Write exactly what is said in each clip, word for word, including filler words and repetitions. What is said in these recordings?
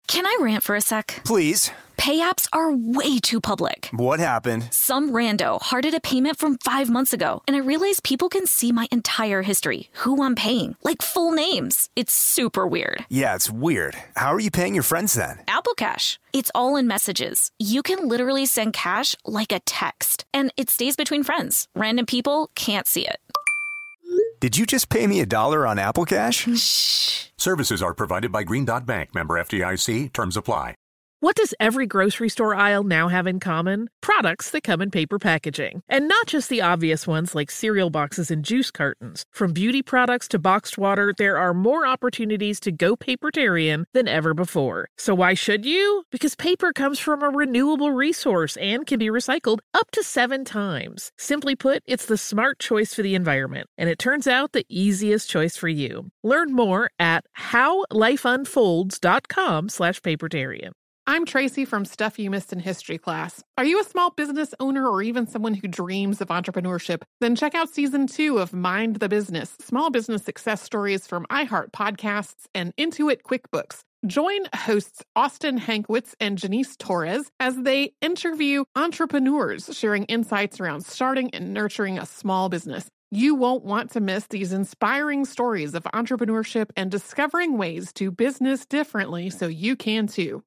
Can I rant for a sec? Please. Pay apps are way too public. What happened? Some rando hearted a payment from five months ago, and I realized people can see my entire history, who I'm paying, like full names. It's super weird. Yeah, it's weird. How are you paying your friends then? Apple Cash. It's all in messages. You can literally send cash like a text, and it stays between friends. Random people can't see it. Did you just pay me a dollar on Apple Cash? Shh. Services are provided by Green Dot Bank, member F D I C. Terms apply. What does every grocery store aisle now have in common? Products that come in paper packaging. And not just the obvious ones like cereal boxes and juice cartons. From beauty products to boxed water, there are more opportunities to go papertarian than ever before. So why should you? Because paper comes from a renewable resource and can be recycled up to seven times. Simply put, it's the smart choice for the environment. And it turns out the easiest choice for you. Learn more at howlifeunfolds.com slash papertarian. I'm Tracy from Stuff You Missed in History class. Are you a small business owner or even someone who dreams of entrepreneurship? Then check out season two of Mind the Business, small business success stories from iHeart Podcasts and Intuit QuickBooks. Join hosts Austin Hankwitz and Janice Torres as they interview entrepreneurs sharing insights around starting and nurturing a small business. You won't want to miss these inspiring stories of entrepreneurship and discovering ways to business differently so you can too.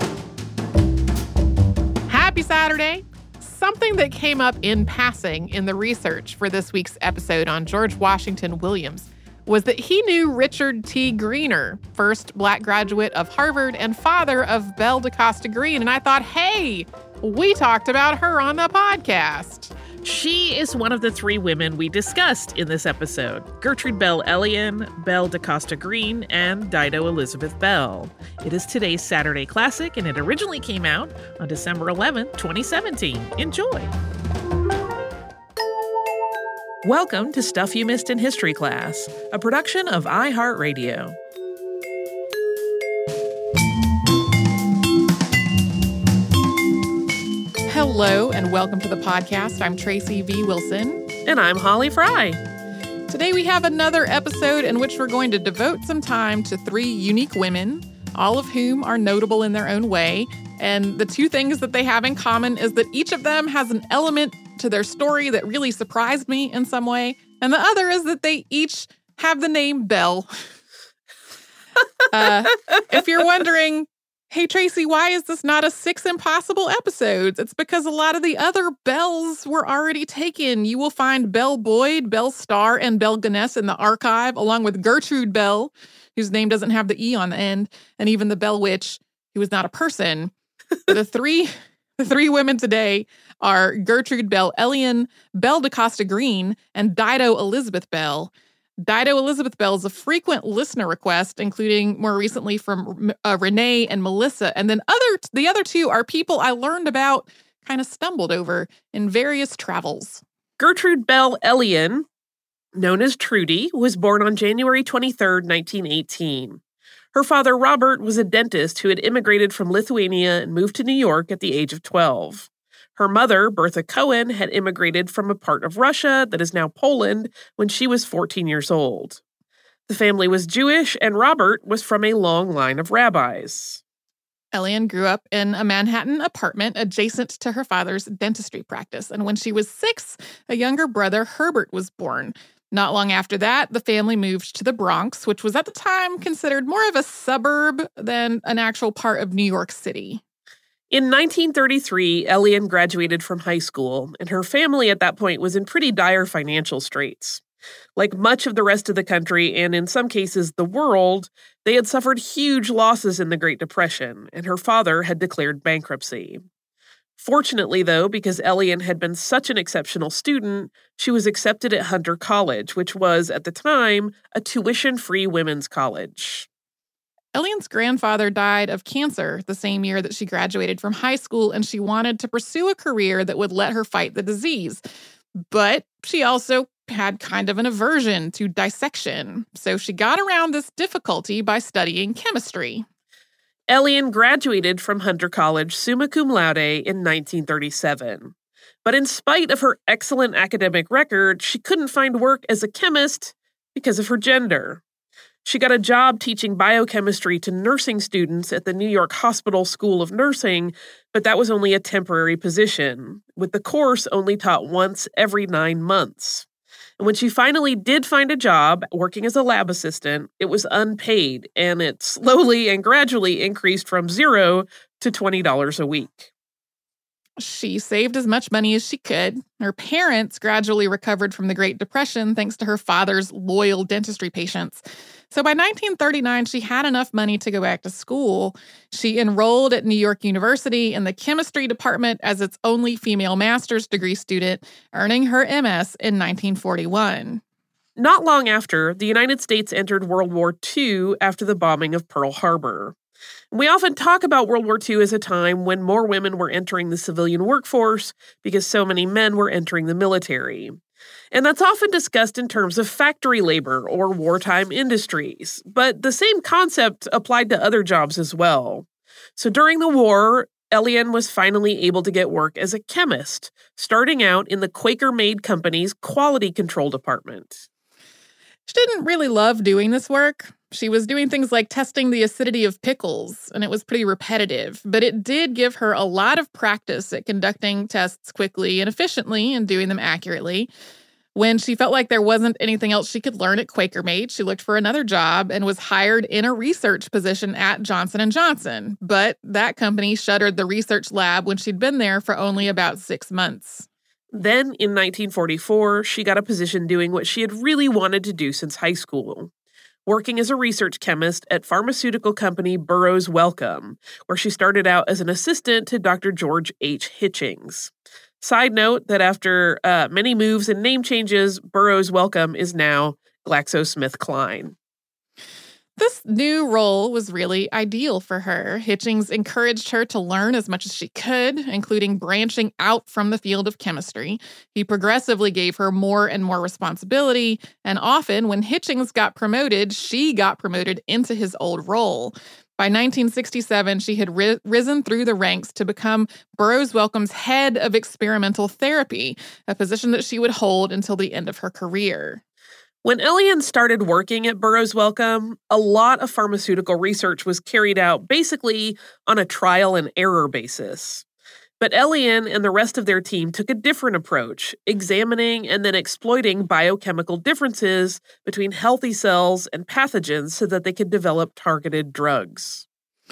Happy Saturday! Something that came up in passing in the research for this week's episode on George Washington Williams was that he knew Richard T. Greener, first Black graduate of Harvard and father of Belle DeCosta Green. And I thought, hey, we talked about her on the podcast. She is one of the three women we discussed in this episode: Gertrude Bell Elion, Belle DeCosta Green, and Dido Elizabeth Bell. It is today's Saturday Classic, and it originally came out on December eleventh, twenty seventeen. Enjoy! Welcome to Stuff You Missed in History Class, a production of iHeartRadio. Hello and welcome to the podcast. I'm Tracy V. Wilson. And I'm Holly Fry. Today we have another episode in which we're going to devote some time to three unique women, all of whom are notable in their own way. And the two things that they have in common is that each of them has an element to their story that really surprised me in some way. And the other is that they each have the name Belle. uh, if you're wondering, hey, Tracy, why is this not a Six Impossible episodes? It's because a lot of the other Bells were already taken. You will find Belle Boyd, Belle Starr, and Belle Gunness in the archive, along with Gertrude Bell, whose name doesn't have the E on the end, and even the Bell Witch, who is not a person. the three the three women today are Gertrude Bell Elion, Belle DeCosta Green, and Dido Elizabeth Bell. Dido Elizabeth Bell is a frequent listener request, including more recently from uh, Renee and Melissa. And then other the other two are people I learned about, kind of stumbled over in various travels. Gertrude Bell Elion, known as Trudy, was born on January twenty-third, nineteen eighteen. Her father, Robert, was a dentist who had immigrated from Lithuania and moved to New York at the age of twelve. Her mother, Bertha Cohen, had immigrated from a part of Russia that is now Poland when she was fourteen years old. The family was Jewish, and Robert was from a long line of rabbis. Elion grew up in a Manhattan apartment adjacent to her father's dentistry practice, and when she was six, a younger brother, Herbert, was born. Not long after that, the family moved to the Bronx, which was at the time considered more of a suburb than an actual part of New York City. In nineteen thirty-three, Elion graduated from high school, and her family at that point was in pretty dire financial straits. Like much of the rest of the country, and in some cases the world, they had suffered huge losses in the Great Depression, and her father had declared bankruptcy. Fortunately, though, because Elion had been such an exceptional student, she was accepted at Hunter College, which was, at the time, a tuition-free women's college. Elion's grandfather died of cancer the same year that she graduated from high school, and she wanted to pursue a career that would let her fight the disease. But she also had kind of an aversion to dissection, so she got around this difficulty by studying chemistry. Elion graduated from Hunter College summa cum laude in nineteen thirty-seven. But in spite of her excellent academic record, she couldn't find work as a chemist because of her gender. She got a job teaching biochemistry to nursing students at the New York Hospital School of Nursing, but that was only a temporary position, with the course only taught once every nine months. And when she finally did find a job working as a lab assistant, it was unpaid, and it slowly and gradually increased from zero to twenty dollars a week. She saved as much money as she could. Her parents gradually recovered from the Great Depression thanks to her father's loyal dentistry patients. So by nineteen thirty-nine, she had enough money to go back to school. She enrolled at New York University in the chemistry department as its only female master's degree student, earning her M S in nineteen forty-one. Not long after, the United States entered World War Two after the bombing of Pearl Harbor. We often talk about World War Two as a time when more women were entering the civilian workforce because so many men were entering the military. And that's often discussed in terms of factory labor or wartime industries, but the same concept applied to other jobs as well. So during the war, Elian was finally able to get work as a chemist, starting out in the Quaker Maid Company's quality control department. She didn't really love doing this work. She was doing things like testing the acidity of pickles, and it was pretty repetitive, but it did give her a lot of practice at conducting tests quickly and efficiently and doing them accurately. When she felt like there wasn't anything else she could learn at Quaker Maid, she looked for another job and was hired in a research position at Johnson and Johnson, but that company shuttered the research lab when she'd been there for only about six months. Then, in nineteen forty-four, she got a position doing what she had really wanted to do since high school, working as a research chemist at pharmaceutical company Burroughs Wellcome, where she started out as an assistant to Doctor George H. Hitchings. Side note that after uh, many moves and name changes, Burroughs Wellcome is now GlaxoSmithKline. This new role was really ideal for her. Hitchings encouraged her to learn as much as she could, including branching out from the field of chemistry. He progressively gave her more and more responsibility, and often when Hitchings got promoted, she got promoted into his old role. By nineteen sixty-seven, she had ri- risen through the ranks to become Burroughs Wellcome's head of experimental therapy, a position that she would hold until the end of her career. When Elian started working at Burroughs Wellcome, a lot of pharmaceutical research was carried out basically on a trial and error basis. But Elian and the rest of their team took a different approach, examining and then exploiting biochemical differences between healthy cells and pathogens so that they could develop targeted drugs.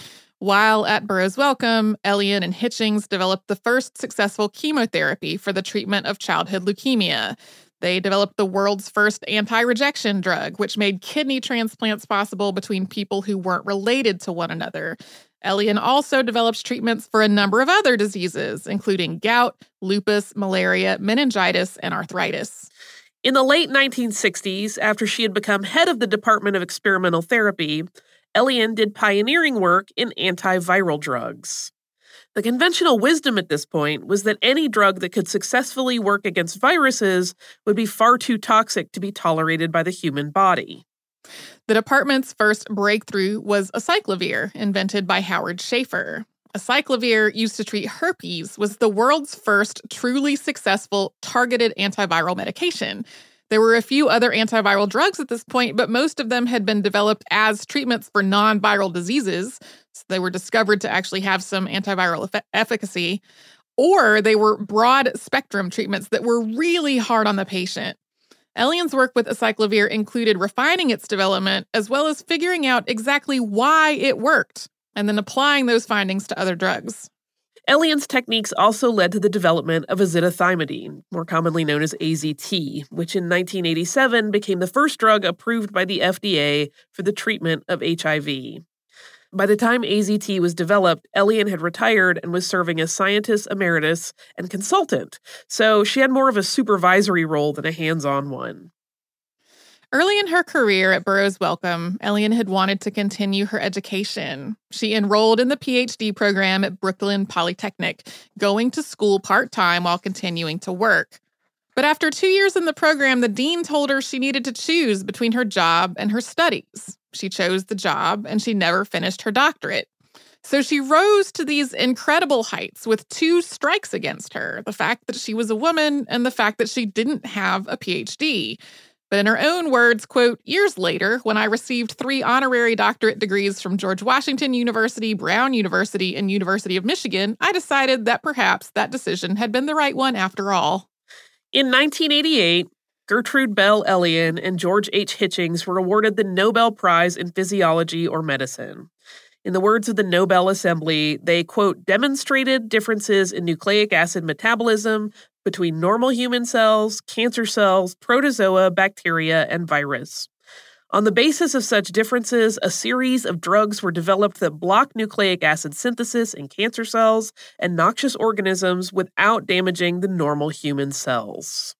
While at Burroughs Wellcome, Elian and Hitchings developed the first successful chemotherapy for the treatment of childhood leukemia. They developed the world's first anti-rejection drug, which made kidney transplants possible between people who weren't related to one another. Elian also develops treatments for a number of other diseases, including gout, lupus, malaria, meningitis, and arthritis. In the late nineteen sixties, after she had become head of the Department of Experimental Therapy, Elian did pioneering work in antiviral drugs. The conventional wisdom at this point was that any drug that could successfully work against viruses would be far too toxic to be tolerated by the human body. The department's first breakthrough was acyclovir, invented by Howard Schaefer. Acyclovir, used to treat herpes, was the world's first truly successful targeted antiviral medication. There were a few other antiviral drugs at this point, but most of them had been developed as treatments for non-viral diseases. So they were discovered to actually have some antiviral eff- efficacy, or they were broad-spectrum treatments that were really hard on the patient. Elian's work with acyclovir included refining its development, as well as figuring out exactly why it worked, and then applying those findings to other drugs. Elian's techniques also led to the development of azithromycin, more commonly known as A Z T, which in nineteen eighty-seven became the first drug approved by the F D A for the treatment of H I V. By the time A Z T was developed, Elian had retired and was serving as scientist emeritus and consultant, so she had more of a supervisory role than a hands-on one. Early in her career at Burroughs Wellcome, Elian had wanted to continue her education. She enrolled in the P H D program at Brooklyn Polytechnic, going to school part-time while continuing to work. But after two years in the program, the dean told her she needed to choose between her job and her studies. She chose the job, and she never finished her doctorate. So she rose to these incredible heights with two strikes against her, the fact that she was a woman and the fact that she didn't have a P H D. But in her own words, quote, years later, when I received three honorary doctorate degrees from George Washington University, Brown University, and University of Michigan, I decided that perhaps that decision had been the right one after all. In nineteen eighty-eight, Gertrude Bell Elion and George H. Hitchings were awarded the Nobel Prize in Physiology or Medicine. In the words of the Nobel Assembly, they, quote, demonstrated differences in nucleic acid metabolism between normal human cells, cancer cells, protozoa, bacteria, and virus. On the basis of such differences, a series of drugs were developed that block nucleic acid synthesis in cancer cells and noxious organisms without damaging the normal human cells.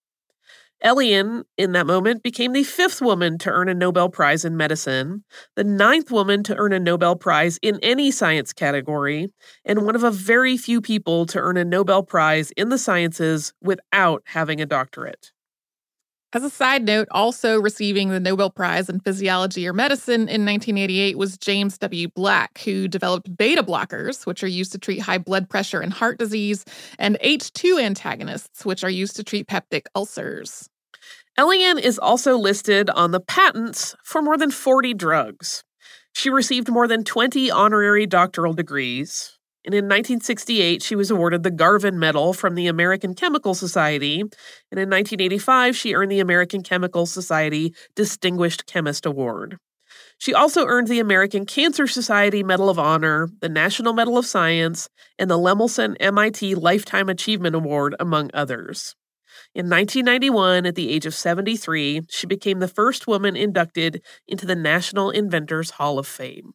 Elion, in that moment, became the fifth woman to earn a Nobel Prize in medicine, the ninth woman to earn a Nobel Prize in any science category, and one of a very few people to earn a Nobel Prize in the sciences without having a doctorate. As a side note, also receiving the Nobel Prize in Physiology or Medicine in nineteen eighty-eight was James W. Black, who developed beta blockers, which are used to treat high blood pressure and heart disease, and H two antagonists, which are used to treat peptic ulcers. Elion is also listed on the patents for more than forty drugs. She received more than twenty honorary doctoral degrees. And in nineteen sixty-eight, she was awarded the Garvin Medal from the American Chemical Society. And in nineteen eighty-five, she earned the American Chemical Society Distinguished Chemist Award. She also earned the American Cancer Society Medal of Honor, the National Medal of Science, and the Lemelson M I T Lifetime Achievement Award, among others. In nineteen ninety-one, at the age of seventy-three, she became the first woman inducted into the National Inventors Hall of Fame.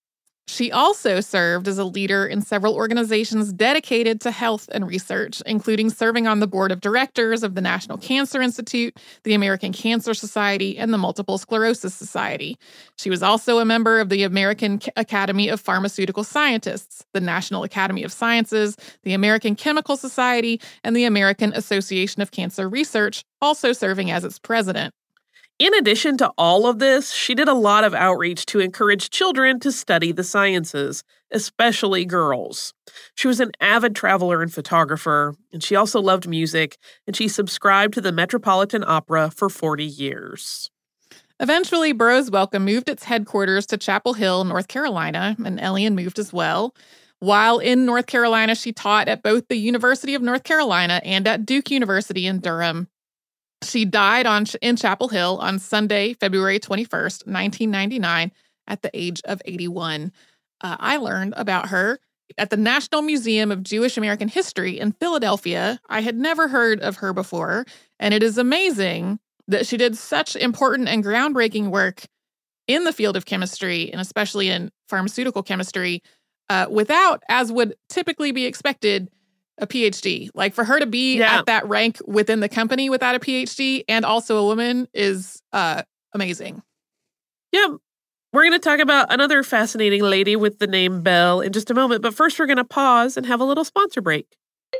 She also served as a leader in several organizations dedicated to health and research, including serving on the board of directors of the National Cancer Institute, the American Cancer Society, and the Multiple Sclerosis Society. She was also a member of the American Academy of Pharmaceutical Scientists, the National Academy of Sciences, the American Chemical Society, and the American Association of Cancer Research, also serving as its president. In addition to all of this, she did a lot of outreach to encourage children to study the sciences, especially girls. She was an avid traveler and photographer, and she also loved music, and she subscribed to the Metropolitan Opera for forty years. Eventually, Burroughs Wellcome moved its headquarters to Chapel Hill, North Carolina, and Elion moved as well. While in North Carolina, she taught at both the University of North Carolina and at Duke University in Durham. She died on in Chapel Hill on Sunday, February twenty-first, nineteen ninety-nine, at the age of eighty-one. Uh, I learned about her at the National Museum of Jewish American History in Philadelphia. I had never heard of her before, and it is amazing that she did such important and groundbreaking work in the field of chemistry, and especially in pharmaceutical chemistry, uh, without, as would typically be expected, a P H D. Like, for her to be yeah. at that rank within the company without a P H D and also a woman is uh, amazing. Yeah. We're going to talk about another fascinating lady with the name Bell in just a moment, but first we're going to pause and have a little sponsor break.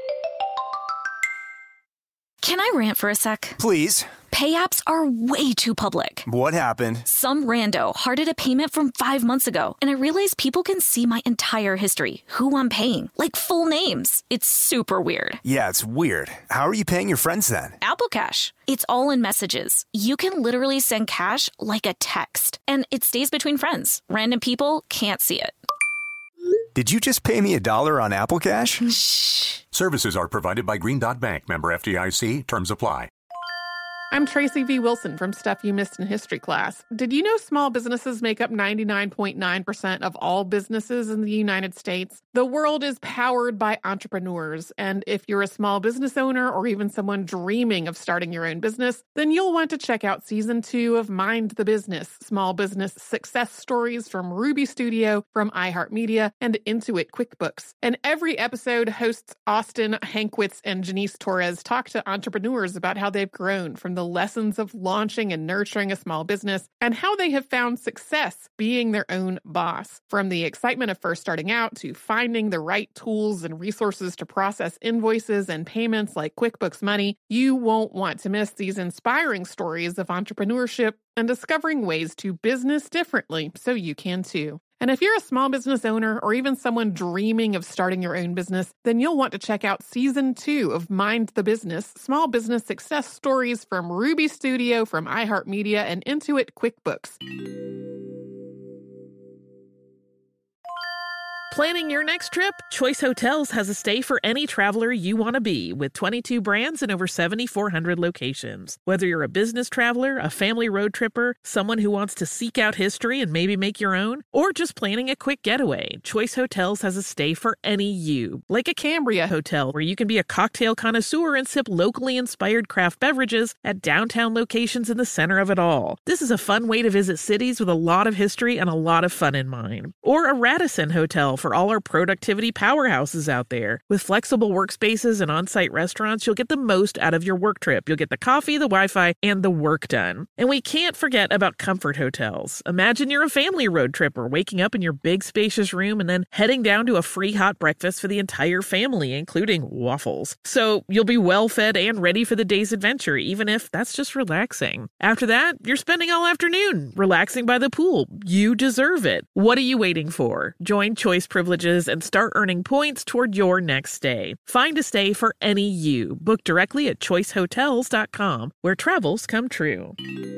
Can I rant for a sec? Please. Pay apps are way too public. What happened? Some rando hearted a payment from five months ago, and I realized people can see my entire history, who I'm paying, like full names. It's super weird. Yeah, it's weird. How are you paying your friends then? Apple Cash. It's all in messages. You can literally send cash like a text, and it stays between friends. Random people can't see it. Did you just pay me a dollar on Apple Cash? Shh. Services are provided by Green Dot Bank, member F D I C. Terms apply. I'm Tracy V. Wilson from Stuff You Missed in History Class. Did you know small businesses make up ninety-nine point nine percent of all businesses in the United States? The world is powered by entrepreneurs, and if you're a small business owner or even someone dreaming of starting your own business, then you'll want to check out Season two of Mind the Business, Small Business Success Stories from Ruby Studio, from iHeartMedia, and Intuit QuickBooks. And every episode, hosts Austin Hankwitz and Janice Torres talk to entrepreneurs about how they've grown from the the lessons of launching and nurturing a small business, and how they have found success being their own boss. From the excitement of first starting out to finding the right tools and resources to process invoices and payments like QuickBooks Money, you won't want to miss these inspiring stories of entrepreneurship and discovering ways to business differently so you can too. And if you're a small business owner or even someone dreaming of starting your own business, then you'll want to check out season two of Mind the Business, small business success stories from Ruby Studio, from iHeartMedia, and Intuit QuickBooks. Planning your next trip? Choice Hotels has a stay for any traveler you want to be, with twenty-two brands and over seven thousand four hundred locations. Whether you're a business traveler, a family road tripper, someone who wants to seek out history and maybe make your own, or just planning a quick getaway, Choice Hotels has a stay for any you. Like a Cambria Hotel, where you can be a cocktail connoisseur and sip locally inspired craft beverages at downtown locations in the center of it all. This is a fun way to visit cities with a lot of history and a lot of fun in mind. Or a Radisson Hotel for all our productivity powerhouses out there. With flexible workspaces and on-site restaurants, you'll get the most out of your work trip. You'll get the coffee, the Wi-Fi, and the work done. And we can't forget about Comfort Hotels. Imagine you're a family road tripper, waking up in your big spacious room and then heading down to a free hot breakfast for the entire family, including waffles. So you'll be well fed and ready for the day's adventure, even if that's just relaxing. After that, you're spending all afternoon relaxing by the pool. You deserve it. What are you waiting for? Join Choice Privileges and start earning points toward your next stay. Find a stay for any you. Book directly at choice hotels dot com, where travels come true.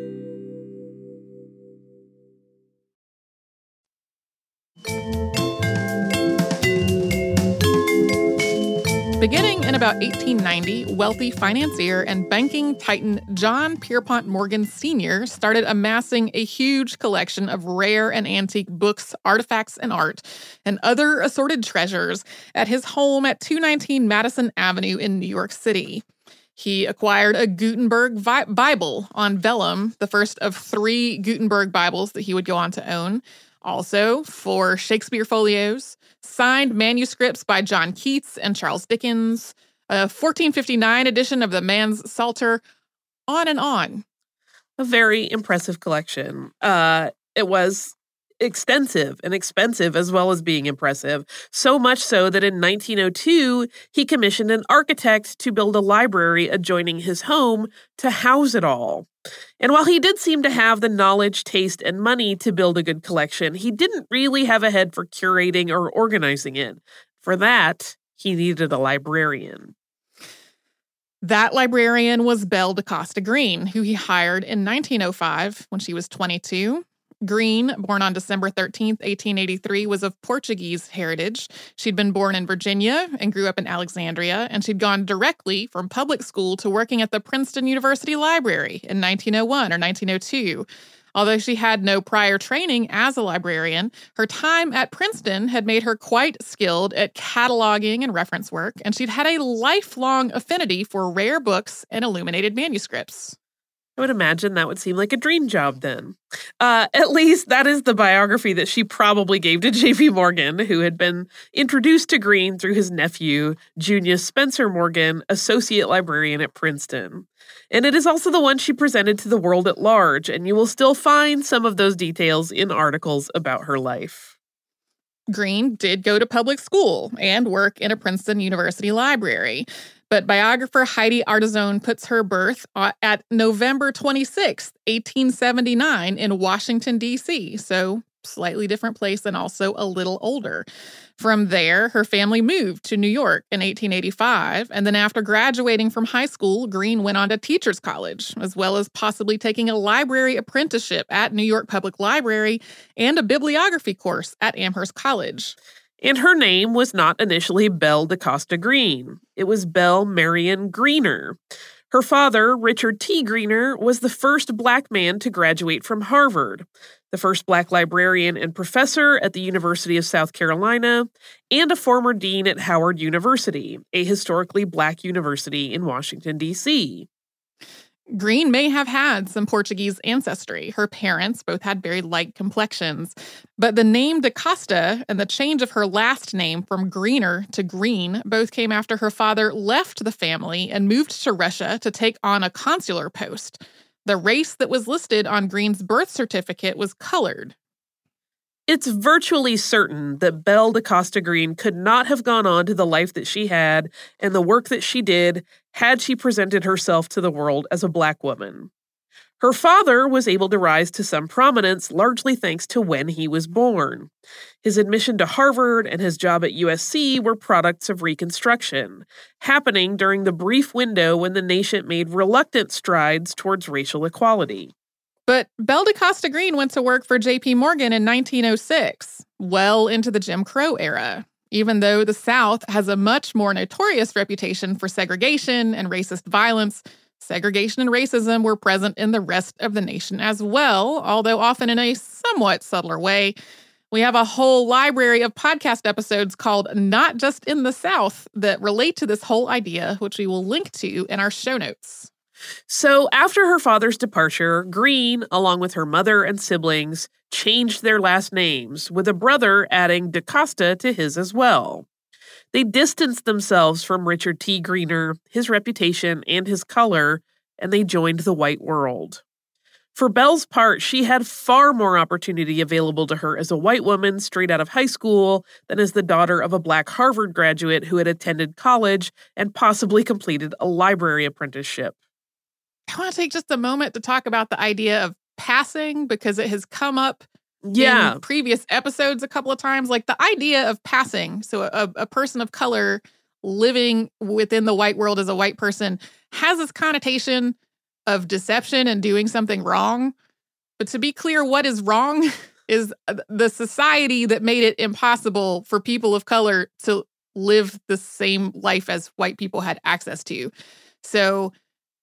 Beginning in about eighteen ninety, wealthy financier and banking titan John Pierpont Morgan Senior started amassing a huge collection of rare and antique books, artifacts, and art, and other assorted treasures at his home at two nineteen Madison Avenue in New York City. He acquired a Gutenberg vi- Bible on vellum, the first of three Gutenberg Bibles that he would go on to own. Also, four Shakespeare folios, signed manuscripts by John Keats and Charles Dickens, a fourteen fifty-nine edition of the Man's Psalter, on and on. A very impressive collection. Uh, it was extensive and expensive as well as being impressive, so much so that in nineteen oh two, he commissioned an architect to build a library adjoining his home to house it all. And while he did seem to have the knowledge, taste, and money to build a good collection, he didn't really have a head for curating or organizing it. For that, he needed a librarian. That librarian was Belle DaCosta Green, who he hired in nineteen oh five when she was twenty-two. Green, born on December thirteenth, eighteen eighty-three, was of Portuguese heritage. She'd been born in Virginia and grew up in Alexandria, and she'd gone directly from public school to working at the Princeton University Library in nineteen oh one or nineteen oh two. Although she had no prior training as a librarian, her time at Princeton had made her quite skilled at cataloging and reference work, and she'd had a lifelong affinity for rare books and illuminated manuscripts. I would imagine that would seem like a dream job then. Uh, at least that is the biography that she probably gave to J P. Morgan, who had been introduced to Green through his nephew, Junius Spencer Morgan, associate librarian at Princeton. And it is also the one she presented to the world at large, and you will still find some of those details in articles about her life. Green did go to public school and work in a Princeton University library. But biographer Heidi Artizone puts her birth at November twenty-sixth, eighteen seventy-nine in Washington, D C, so slightly different place and also a little older. From there, her family moved to New York in eighteen eighty-five, and then after graduating from high school, Green went on to Teachers College, as well as possibly taking a library apprenticeship at New York Public Library and a bibliography course at Amherst College. And her name was not initially Belle DaCosta Green. It was Belle Marion Greener. Her father, Richard T. Greener, was the first Black man to graduate from Harvard, the first Black librarian and professor at the University of South Carolina, and a former dean at Howard University, a historically Black university in Washington, D C Green may have had some Portuguese ancestry. Her parents both had very light complexions. But the name DaCosta and the change of her last name from Greener to Green both came after her father left the family and moved to Russia to take on a consular post. The race that was listed on Green's birth certificate was colored. It's virtually certain that Belle DaCosta Green could not have gone on to the life that she had and the work that she did had she presented herself to the world as a Black woman. Her father was able to rise to some prominence largely thanks to when he was born. His admission to Harvard and his job at U S C were products of Reconstruction, happening during the brief window when the nation made reluctant strides towards racial equality. But Belle DeCosta Green went to work for J P Morgan in nineteen oh six, well into the Jim Crow era, even though the South has a much more notorious reputation for segregation and racist violence. Segregation and racism were present in the rest of the nation as well, although often in a somewhat subtler way. We have a whole library of podcast episodes called Not Just in the South that relate to this whole idea, which we will link to in our show notes. So after her father's departure, Green, along with her mother and siblings, changed their last names, with a brother adding DeCosta to his as well. They distanced themselves from Richard T. Greener, his reputation, and his color, and they joined the white world. For Belle's part, she had far more opportunity available to her as a white woman straight out of high school than as the daughter of a black Harvard graduate who had attended college and possibly completed a library apprenticeship. I want to take just a moment to talk about the idea of passing because it has come up Yeah. in previous episodes a couple of times. Like the idea of passing, so a, a person of color living within the white world as a white person has this connotation of deception and doing something wrong. But to be clear, what is wrong is the society that made it impossible for people of color to live the same life as white people had access to. So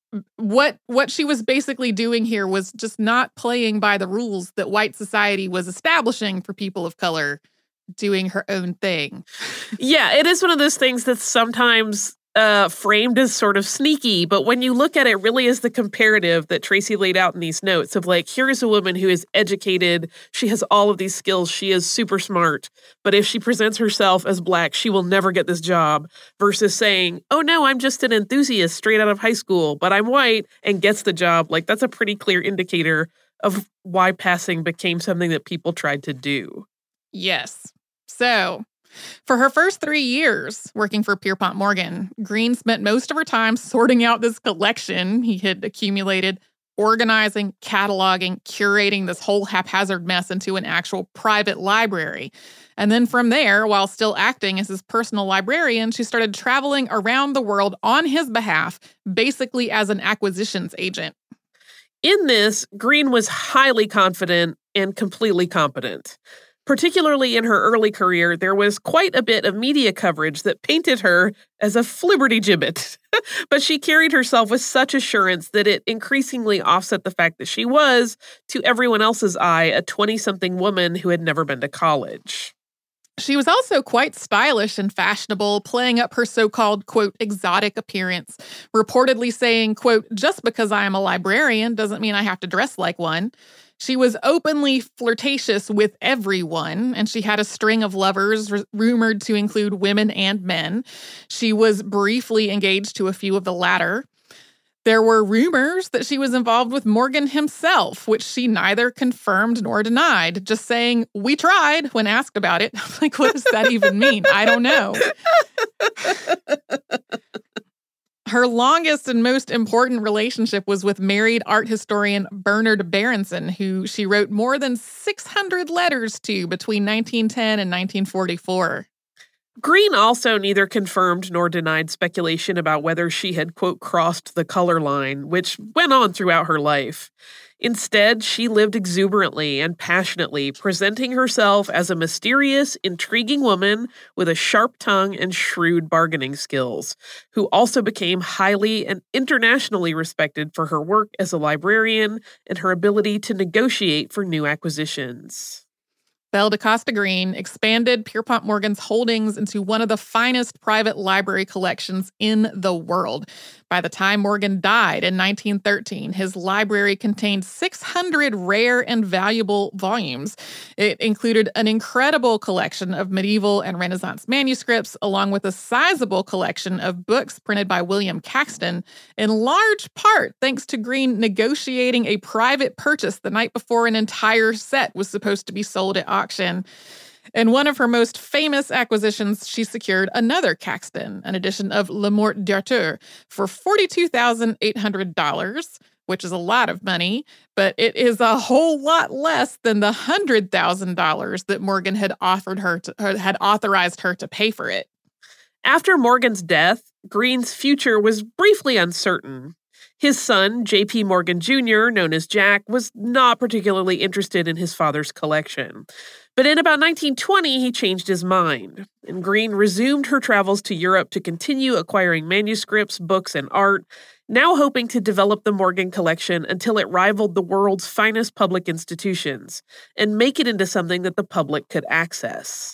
What what she was basically doing here was just not playing by the rules that white society was establishing for people of color, doing her own thing. Yeah, it is one of those things that's sometimes uh, framed as sort of sneaky, but when you look at it really as the comparative that Tracy laid out in these notes of like, here is a woman who is educated, she has all of these skills, she is super smart, but if she presents herself as black, she will never get this job, versus saying, oh no, I'm just an enthusiast straight out of high school, but I'm white and gets the job. Like, that's a pretty clear indicator of why passing became something that people tried to do. Yes. So, for her first three years working for Pierpont Morgan, Green spent most of her time sorting out this collection he had accumulated, organizing, cataloging, curating this whole haphazard mess into an actual private library. And then from there, while still acting as his personal librarian, she started traveling around the world on his behalf, basically as an acquisitions agent. In this, Green was highly confident and completely competent. Particularly in her early career, there was quite a bit of media coverage that painted her as a flibbertigibbet. But she carried herself with such assurance that it increasingly offset the fact that she was, to everyone else's eye, a twenty-something woman who had never been to college. She was also quite stylish and fashionable, playing up her so-called, quote, exotic appearance, reportedly saying, quote, just because I am a librarian doesn't mean I have to dress like one. She was openly flirtatious with everyone, and she had a string of lovers r- rumored to include women and men. She was briefly engaged to a few of the latter. There were rumors that she was involved with Morgan himself, which she neither confirmed nor denied, just saying, we tried when asked about it. Like, what does that even mean? I don't know. Her longest and most important relationship was with married art historian Bernard Berenson, who she wrote more than six hundred letters to between nineteen ten and nineteen forty-four. Green also neither confirmed nor denied speculation about whether she had, quote, crossed the color line, which went on throughout her life. Instead, she lived exuberantly and passionately, presenting herself as a mysterious, intriguing woman with a sharp tongue and shrewd bargaining skills, who also became highly and internationally respected for her work as a librarian and her ability to negotiate for new acquisitions. Belle DeCosta Green expanded Pierpont Morgan's holdings into one of the finest private library collections in the world. By the time Morgan died in nineteen thirteen, his library contained six hundred rare and valuable volumes. It included an incredible collection of medieval and Renaissance manuscripts, along with a sizable collection of books printed by William Caxton, in large part thanks to Green negotiating a private purchase the night before an entire set was supposed to be sold at auction. In one of her most famous acquisitions, she secured another Caxton, an edition of Le Morte d'Arthur, for forty-two thousand eight hundred dollars, which is a lot of money, but it is a whole lot less than the one hundred thousand dollars that Morgan had offered her to, had authorized her to pay for it. After Morgan's death, Greene's future was briefly uncertain. His son, J P Morgan Junior, known as Jack, was not particularly interested in his father's collection. But in about nineteen twenty, he changed his mind, and Greene resumed her travels to Europe to continue acquiring manuscripts, books, and art, now hoping to develop the Morgan collection until it rivaled the world's finest public institutions and make it into something that the public could access.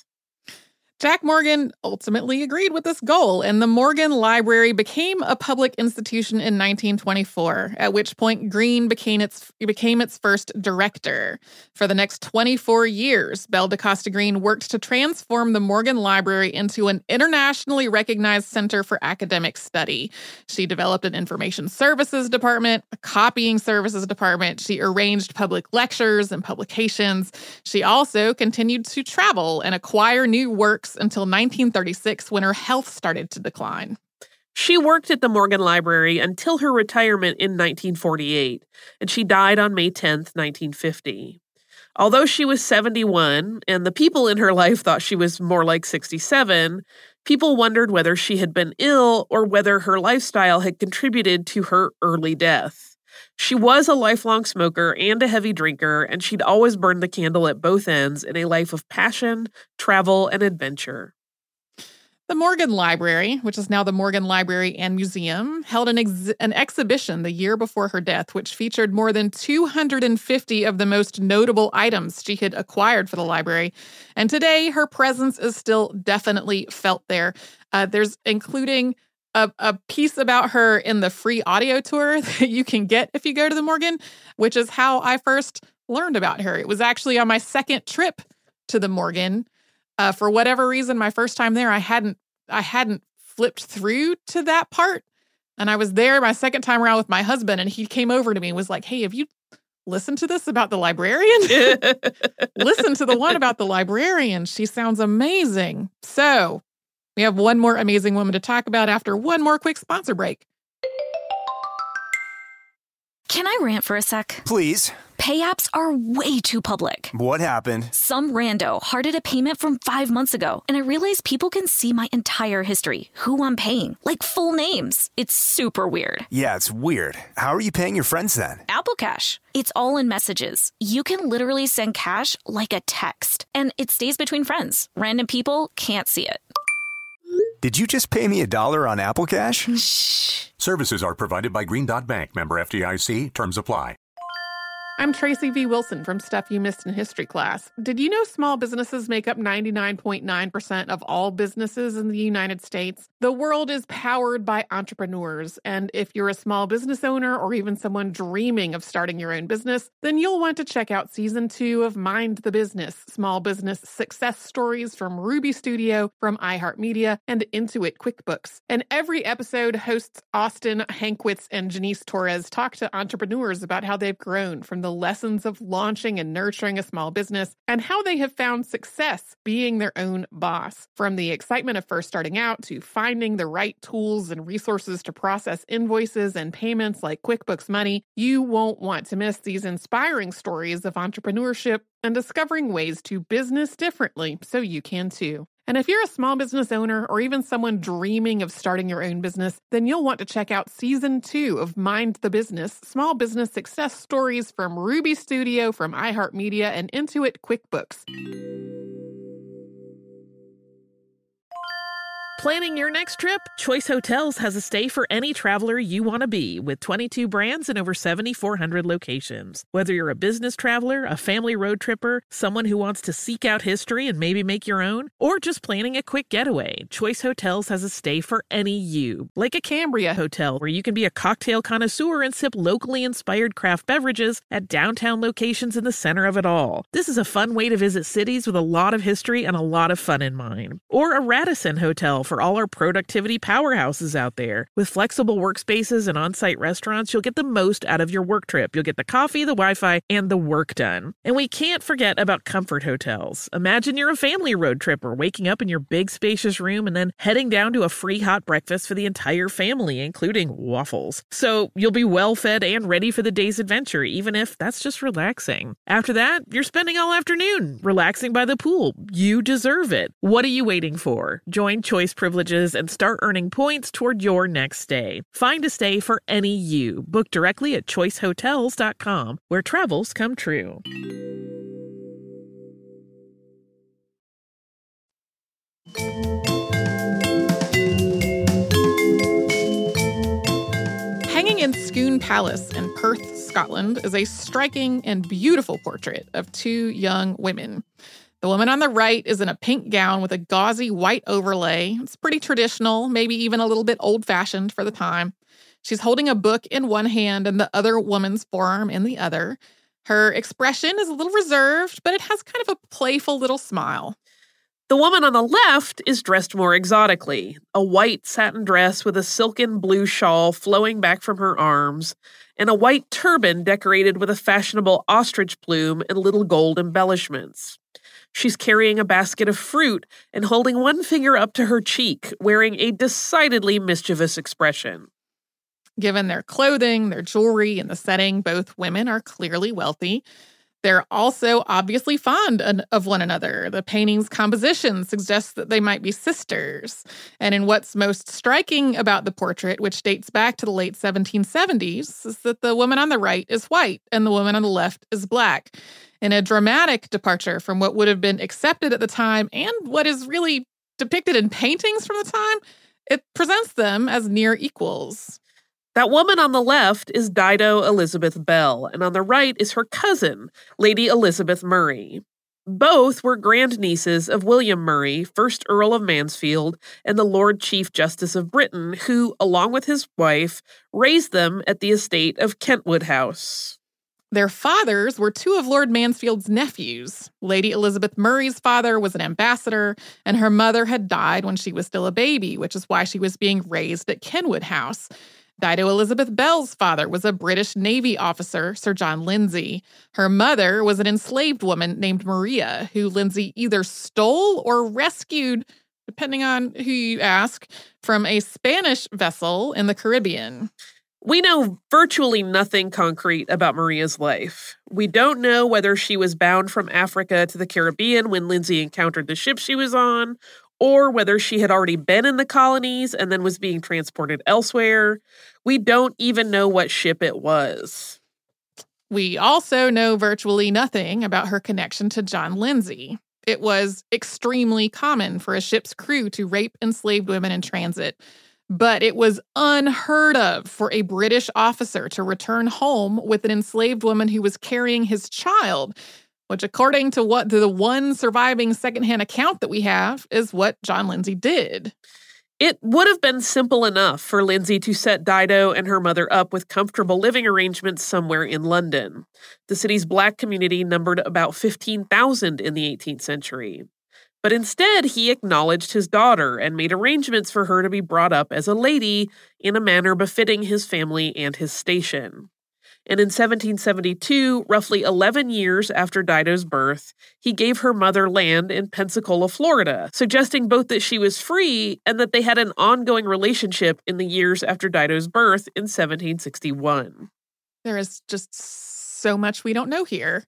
Jack Morgan ultimately agreed with this goal, and the Morgan Library became a public institution in nineteen twenty-four, at which point Greene became its, became its first director. For the next twenty-four years, Belle DeCosta Greene worked to transform the Morgan Library into an internationally recognized center for academic study. She developed an information services department, a copying services department. She arranged public lectures and publications. She also continued to travel and acquire new works until nineteen thirty-six, when her health started to decline. She worked at the Morgan Library until her retirement in nineteen forty-eight, and she died on May tenth, nineteen fifty. Although she was seventy-one, and the people in her life thought she was more like sixty-seven, people wondered whether she had been ill or whether her lifestyle had contributed to her early death. She was a lifelong smoker and a heavy drinker, and she'd always burned the candle at both ends in a life of passion, travel, and adventure. The Morgan Library, which is now the Morgan Library and Museum, held an, ex- an exhibition the year before her death, which featured more than two hundred fifty of the most notable items she had acquired for the library. And today, her presence is still definitely felt there. Uh, there's including A, a piece about her in the free audio tour that you can get if you go to the Morgan, which is how I first learned about her. It was actually on my second trip to the Morgan. Uh, for whatever reason, my first time there, I hadn't I hadn't flipped through to that part. And I was there my second time around with my husband, and he came over to me and was like, hey, have you listened to this about the librarian? Listen to the one about the librarian. She sounds amazing. So we have one more amazing woman to talk about after one more quick sponsor break. Can I rant for a sec? Please. Pay apps are way too public. What happened? Some rando hearted a payment from five months ago, and I realized people can see my entire history, who I'm paying, like full names. It's super weird. Yeah, it's weird. How are you paying your friends then? Apple Cash. It's all in messages. You can literally send cash like a text, and it stays between friends. Random people can't see it. Did you just pay me a dollar on Apple Cash? Shh. Services are provided by Green Dot Bank, member F D I C. Terms apply. I'm Tracy V. Wilson from Stuff You Missed in History Class. Did you know small businesses make up ninety-nine point nine percent of all businesses in the United States? The world is powered by entrepreneurs, and if you're a small business owner or even someone dreaming of starting your own business, then you'll want to check out Season two of Mind the Business, Small Business Success Stories from Ruby Studio, from iHeartMedia, and Intuit QuickBooks. And every episode, hosts Austin Hankwitz and Janice Torres talk to entrepreneurs about how they've grown from the lessons of launching and nurturing a small business and how they have found success being their own boss. From the excitement of first starting out to finding the right tools and resources to process invoices and payments like QuickBooks Money, you won't want to miss these inspiring stories of entrepreneurship and discovering ways to business differently so you can too. And if you're a small business owner or even someone dreaming of starting your own business, then you'll want to check out Season two of Mind the Business, Small Business Success Stories from Ruby Studio, from iHeartMedia, and Intuit QuickBooks. Planning your next trip? Choice Hotels has a stay for any traveler you want to be, with twenty-two brands and over seven thousand four hundred locations. Whether you're a business traveler, a family road tripper, someone who wants to seek out history and maybe make your own, or just planning a quick getaway, Choice Hotels has a stay for any you. Like a Cambria Hotel, where you can be a cocktail connoisseur and sip locally inspired craft beverages at downtown locations in the center of it all. This is a fun way to visit cities with a lot of history and a lot of fun in mind. Or a Radisson Hotel, for all our productivity powerhouses out there. With flexible workspaces and on-site restaurants, you'll get the most out of your work trip. You'll get the coffee, the Wi-Fi, and the work done. And we can't forget about comfort hotels. Imagine you're a family road tripper, waking up in your big spacious room and then heading down to a free hot breakfast for the entire family, including waffles. So you'll be well fed and ready for the day's adventure, even if that's just relaxing. After that, you're spending all afternoon relaxing by the pool. You deserve it. What are you waiting for? Join Choice Privileges and start earning points toward your next stay. Find a stay for any you. Book directly at choice hotels dot com, where travels come true. Hanging in Scone Palace in Perth, Scotland, is a striking and beautiful portrait of two young women. The woman on the right is in a pink gown with a gauzy white overlay. It's pretty traditional, maybe even a little bit old-fashioned for the time. She's holding a book in one hand and the other woman's forearm in the other. Her expression is a little reserved, but it has kind of a playful little smile. The woman on the left is dressed more exotically, a white satin dress with a silken blue shawl flowing back from her arms, and a white turban decorated with a fashionable ostrich plume and little gold embellishments. She's carrying a basket of fruit and holding one finger up to her cheek, wearing a decidedly mischievous expression. Given their clothing, their jewelry, and the setting, both women are clearly wealthy. They're also obviously fond of one another. The painting's composition suggests that they might be sisters. And in what's most striking about the portrait, which dates back to the late seventeen seventies, is that the woman on the right is white and the woman on the left is black. In a dramatic departure from what would have been accepted at the time and what is really depicted in paintings from the time, it presents them as near equals. That woman on the left is Dido Elizabeth Bell, and on the right is her cousin, Lady Elizabeth Murray. Both were grandnieces of William Murray, first Earl of Mansfield, and the Lord Chief Justice of Britain, who, along with his wife, raised them at the estate of Kentwood House. Their fathers were two of Lord Mansfield's nephews. Lady Elizabeth Murray's father was an ambassador, and her mother had died when she was still a baby, which is why she was being raised at Kentwood House. Dido Elizabeth Bell's father was a British Navy officer, Sir John Lindsay. Her mother was an enslaved woman named Maria, who Lindsay either stole or rescued, depending on who you ask, from a Spanish vessel in the Caribbean. We know virtually nothing concrete about Maria's life. We don't know whether she was bound from Africa to the Caribbean when Lindsay encountered the ship she was on, or whether she had already been in the colonies and then was being transported elsewhere. We don't even know what ship it was. We also know virtually nothing about her connection to John Lindsay. It was extremely common for a ship's crew to rape enslaved women in transit, but it was unheard of for a British officer to return home with an enslaved woman who was carrying his child, which, according to what the one surviving secondhand account that we have, is what John Lindsay did. It would have been simple enough for Lindsay to set Dido and her mother up with comfortable living arrangements somewhere in London. The city's black community numbered about fifteen thousand in the eighteenth century. But instead, he acknowledged his daughter and made arrangements for her to be brought up as a lady in a manner befitting his family and his station. And in seventeen seventy-two, roughly eleven years after Dido's birth, he gave her mother land in Pensacola, Florida, suggesting both that she was free and that they had an ongoing relationship in the years after Dido's birth in seventeen sixty-one. There is just so much we don't know here.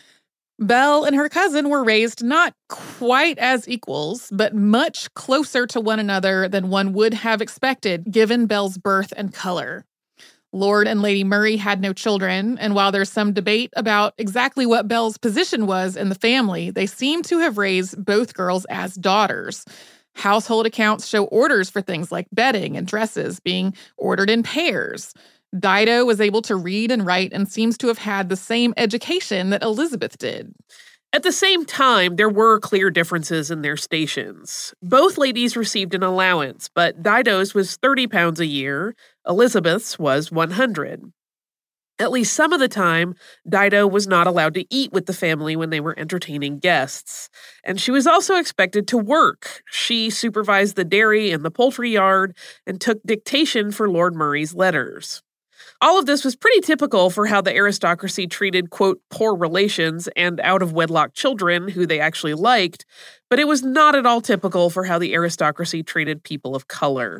Belle and her cousin were raised not quite as equals, but much closer to one another than one would have expected, given Belle's birth and color. Lord and Lady Murray had no children, and while there's some debate about exactly what Belle's position was in the family, they seem to have raised both girls as daughters. Household accounts show orders for things like bedding and dresses being ordered in pairs. Dido was able to read and write and seems to have had the same education that Elizabeth did. At the same time, there were clear differences in their stations. Both ladies received an allowance, but Dido's was thirty pounds a year, Elizabeth's was one hundred. At least some of the time, Dido was not allowed to eat with the family when they were entertaining guests. And she was also expected to work. She supervised the dairy and the poultry yard and took dictation for Lord Murray's letters. All of this was pretty typical for how the aristocracy treated, quote, poor relations and out-of-wedlock children who they actually liked, but it was not at all typical for how the aristocracy treated people of color.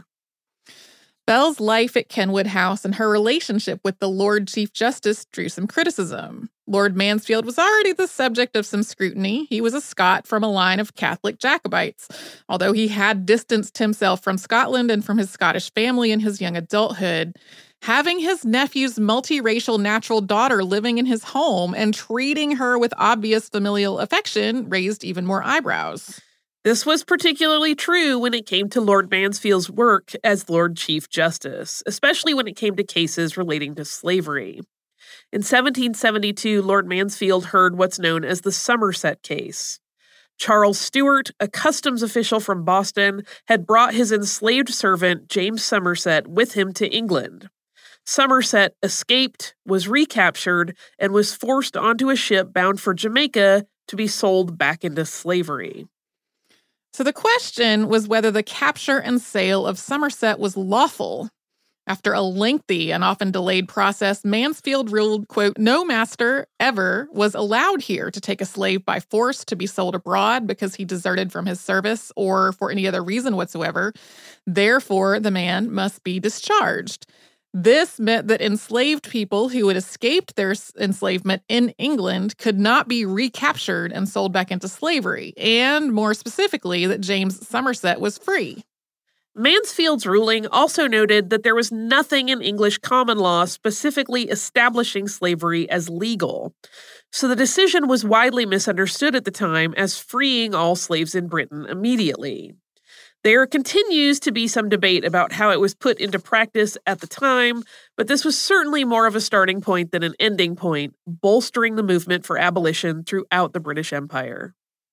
Belle's life at Kenwood House and her relationship with the Lord Chief Justice drew some criticism. Lord Mansfield was already the subject of some scrutiny. He was a Scot from a line of Catholic Jacobites. Although he had distanced himself from Scotland and from his Scottish family in his young adulthood, having his nephew's multiracial natural daughter living in his home and treating her with obvious familial affection raised even more eyebrows. This was particularly true when it came to Lord Mansfield's work as Lord Chief Justice, especially when it came to cases relating to slavery. In seventeen seventy-two, Lord Mansfield heard what's known as the Somerset case. Charles Stewart, a customs official from Boston, had brought his enslaved servant, James Somerset, with him to England. Somerset escaped, was recaptured, and was forced onto a ship bound for Jamaica to be sold back into slavery. So the question was whether the capture and sale of Somerset was lawful. After a lengthy and often delayed process, Mansfield ruled, quote, no master ever was allowed here to take a slave by force to be sold abroad because he deserted from his service or for any other reason whatsoever. Therefore, the man must be discharged. This meant that enslaved people who had escaped their enslavement in England could not be recaptured and sold back into slavery, and more specifically, that James Somerset was free. Mansfield's ruling also noted that there was nothing in English common law specifically establishing slavery as legal. So the decision was widely misunderstood at the time as freeing all slaves in Britain immediately. There continues to be some debate about how it was put into practice at the time, but this was certainly more of a starting point than an ending point, bolstering the movement for abolition throughout the British Empire.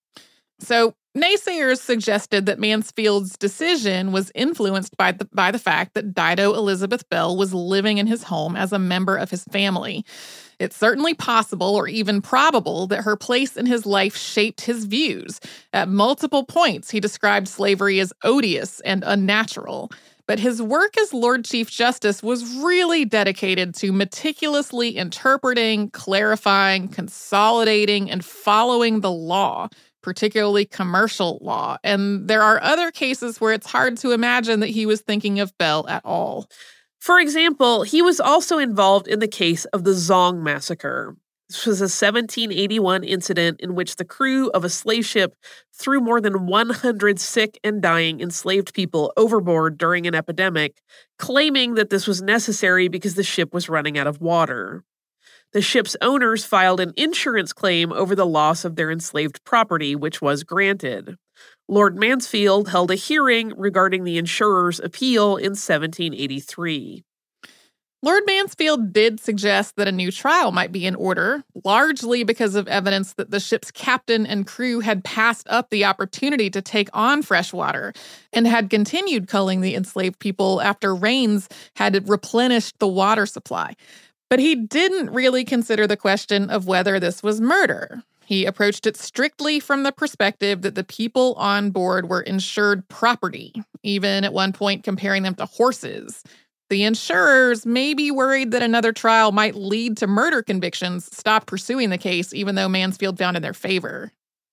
So, naysayers suggested that Mansfield's decision was influenced by the, by the fact that Dido Elizabeth Belle was living in his home as a member of his family. It's certainly possible or even probable that her place in his life shaped his views. At multiple points, he described slavery as odious and unnatural. But his work as Lord Chief Justice was really dedicated to meticulously interpreting, clarifying, consolidating, and following the law, particularly commercial law. And there are other cases where it's hard to imagine that he was thinking of Belle at all. For example, he was also involved in the case of the Zong Massacre. This was a seventeen eighty-one incident in which the crew of a slave ship threw more than one hundred sick and dying enslaved people overboard during an epidemic, claiming that this was necessary because the ship was running out of water. The ship's owners filed an insurance claim over the loss of their enslaved property, which was granted. Lord Mansfield held a hearing regarding the insurer's appeal in seventeen eighty-three. Lord Mansfield did suggest that a new trial might be in order, largely because of evidence that the ship's captain and crew had passed up the opportunity to take on fresh water and had continued culling the enslaved people after rains had replenished the water supply. But he didn't really consider the question of whether this was murder. He approached it strictly from the perspective that the people on board were insured property, even at one point comparing them to horses. The insurers, maybe worried that another trial might lead to murder convictions, stopped pursuing the case, even though Mansfield found in their favor.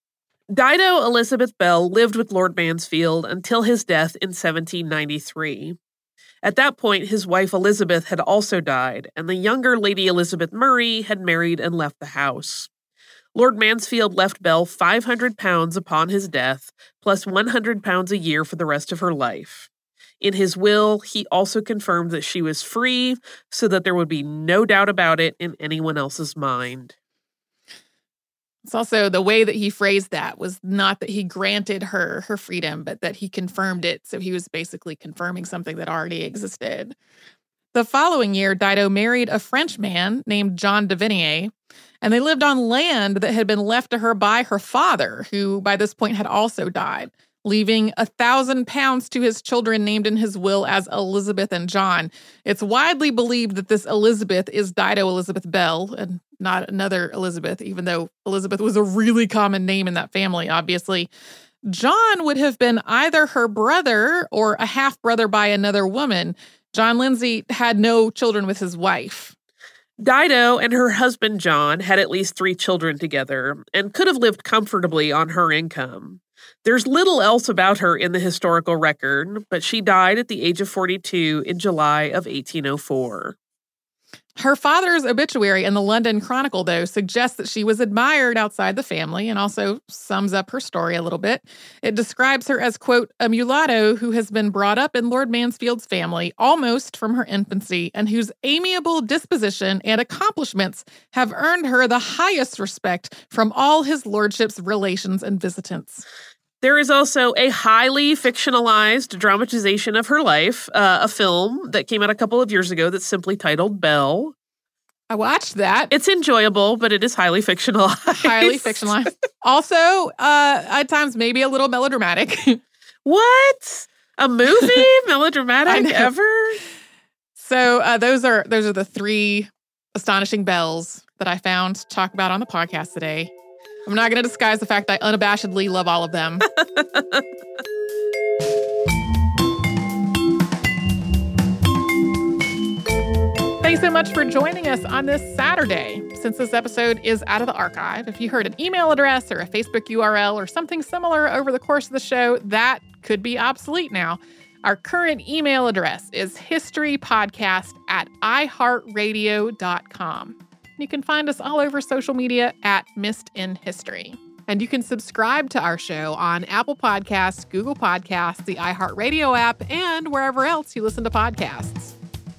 Dido Elizabeth Belle lived with Lord Mansfield until his death in seventeen ninety-three. At that point, his wife Elizabeth had also died, and the younger Lady Elizabeth Murray had married and left the house. Lord Mansfield left Belle five hundred pounds upon his death, plus one hundred pounds a year for the rest of her life. In his will, he also confirmed that she was free, so that there would be no doubt about it in anyone else's mind. It's also the way that he phrased that was not that he granted her her freedom, but that he confirmed it. So he was basically confirming something that already existed. The following year, Dido married a French man named John de Vignier, and they lived on land that had been left to her by her father, who by this point had also died. leaving a thousand pounds to his children named in his will as Elizabeth and John. It's widely believed that this Elizabeth is Dido Elizabeth Bell and not another Elizabeth, even though Elizabeth was a really common name in that family, obviously. John would have been either her brother or a half-brother by another woman. John Lindsay had no children with his wife. Dido and her husband John had at least three children together and could have lived comfortably on her income. There's little else about her in the historical record, but she died at the age of forty-two in July of eighteen oh four. Her father's obituary in the London Chronicle, though, suggests that she was admired outside the family and also sums up her story a little bit. It describes her as, quote, a mulatto who has been brought up in Lord Mansfield's family almost from her infancy and whose amiable disposition and accomplishments have earned her the highest respect from all his lordship's relations and visitants. There is also a highly fictionalized dramatization of her life, uh, a film that came out a couple of years ago that's simply titled Belle. I watched that. It's enjoyable, but it is highly fictionalized. Highly fictionalized. Also, uh, at times, maybe a little melodramatic. What? A movie? Melodramatic ever? So uh, those are those are the three astonishing bells that I found to talk about on the podcast today. I'm not going to disguise the fact that I unabashedly love all of them. Thanks so much for joining us on this Saturday. Since this episode is out of the archive, if you heard an email address or a Facebook U R L or something similar over the course of the show, that could be obsolete now. Our current email address is historypodcast at iheartradio dot com. You can find us all over social media at Missed in History. And you can subscribe to our show on Apple Podcasts, Google Podcasts, the iHeartRadio app, and wherever else you listen to podcasts.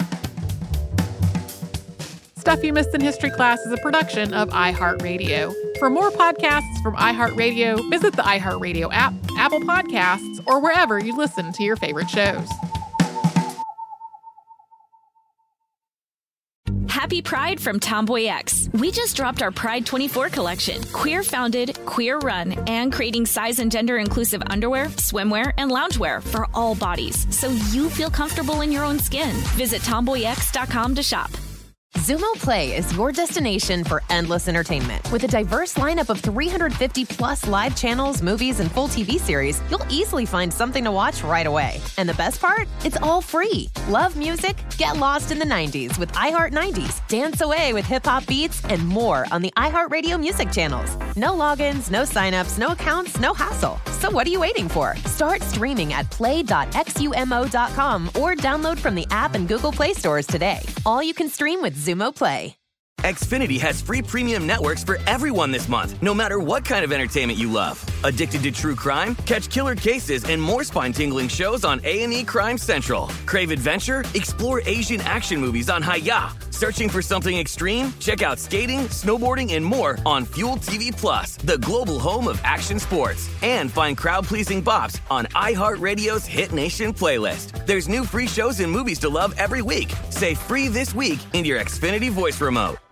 Stuff You Missed in History Class is a production of iHeartRadio. For more podcasts from iHeartRadio, visit the iHeartRadio app, Apple Podcasts, or wherever you listen to your favorite shows. Happy Pride from Tomboy X. We just dropped our Pride twenty-four collection. Queer founded, queer run, and creating size and gender inclusive underwear, swimwear, and loungewear for all bodies, so you feel comfortable in your own skin. Visit tomboy x dot com to shop. Xumo Play is your destination for endless entertainment. With a diverse lineup of three hundred fifty plus live channels, movies, and full T V series, you'll easily find something to watch right away. And the best part? It's all free. Love music? Get lost in the nineties with iHeart nineties, dance away with hip-hop beats, and more on the iHeartRadio music channels. No logins, no signups, no accounts, no hassle. So what are you waiting for? Start streaming at play dot xumo dot com or download from the app and Google Play stores today. All you can stream with Xumo Play. Xfinity has free premium networks for everyone this month, no matter what kind of entertainment you love. Addicted to true crime? Catch killer cases and more spine-tingling shows on A and E Crime Central. Crave adventure? Explore Asian action movies on Hi-Ya. Searching for something extreme? Check out skating, snowboarding, and more on Fuel T V Plus, the global home of action sports. And find crowd-pleasing bops on iHeartRadio's Hit Nation playlist. There's new free shows and movies to love every week. Say free this week in your Xfinity voice remote.